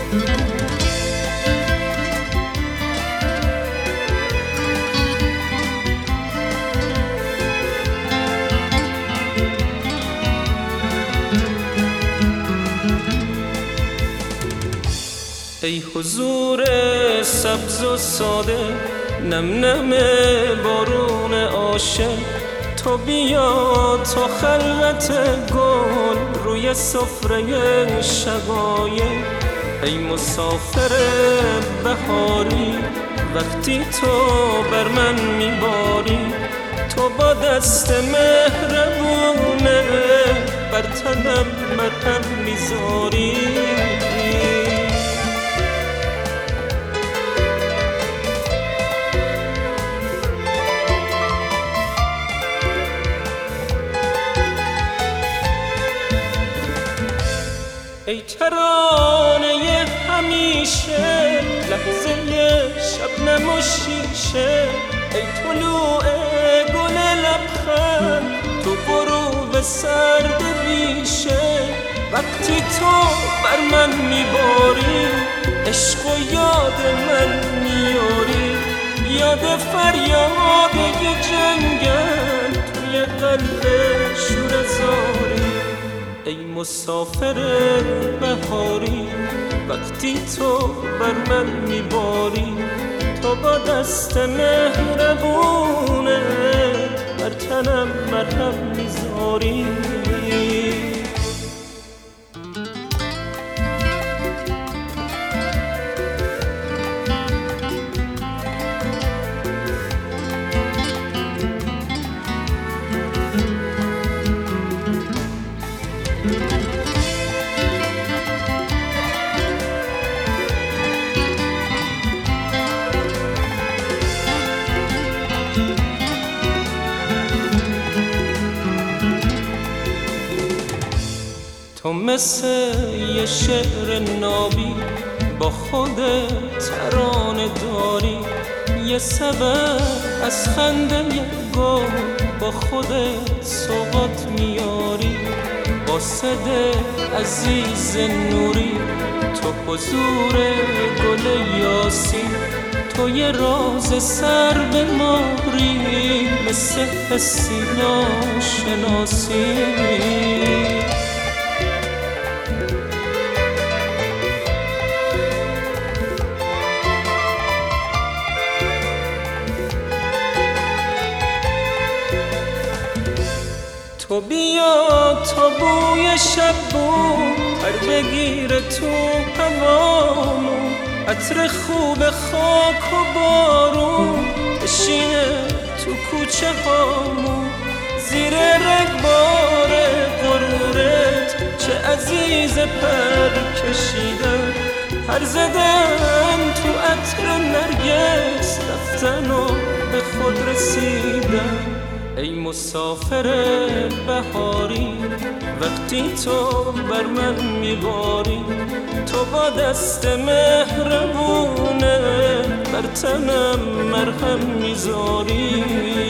ای حضور سبز و ساده، نم نم بارون عاشق، تو بیا تا خلوت گل روی سفره شقایق. ای مسافر بهاری، وقتی تو بر من میباری، تو با دست مهربونه بر تنم مرهم میذاری. ای ترانه همیشه، لحظه شبنم و شیشه، ای طلوع گل لبخند، تو غروب سرد بیشه. وقتی تو بر من میباری، عشق و یاد من میاری، یاد فریاد جنگل توی قلب شوره زاری. ای مسافر بهاری، وقتی تو بر من میباری، تو با دست مهربونه بر تنم مرهم میذاری. تو مثل یه شعر نابی با خودت ترانه داری، یه سبب از خنده گل با خودت سوغات میاری. قاصد عزیز نوری، تو حضور گل یاسی، تو یه راز سر به ماری، مثل حسی ناشناسی. تو بیا تا بوی شب بود پر بگیره تو هوامون، عطر خوب خاک و بارون بشینه تو کوچه هامون. زیر رگبار غرورت چه عزیز پر کشیدن، پر زدن تو عطر نرگس رفتن و به خود رسیدن. ای مسافر بهاری، وقتی تو بر من میباری، تو با دست مهربونه بر تنم مرهم میذاری.